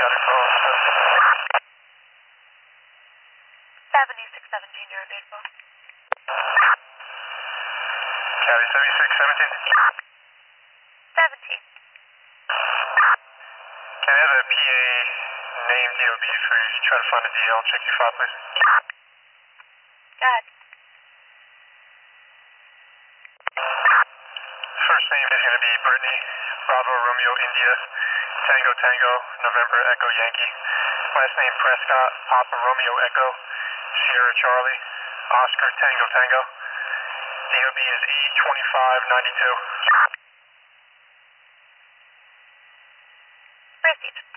static phone. 7617, you're available. Cali 7617. 17. Can I have a PA name DOB for you? Try to find a DL. Check your file, please. Go ahead. First name is going to be Brittany, Bravo, Romeo, India, Tango, Tango, November, Echo, Yankee. Last name Prescott, Papa, Romeo, Echo, Sierra, Charlie, Oscar, Tango, Tango. DOB is E2592. Proceed.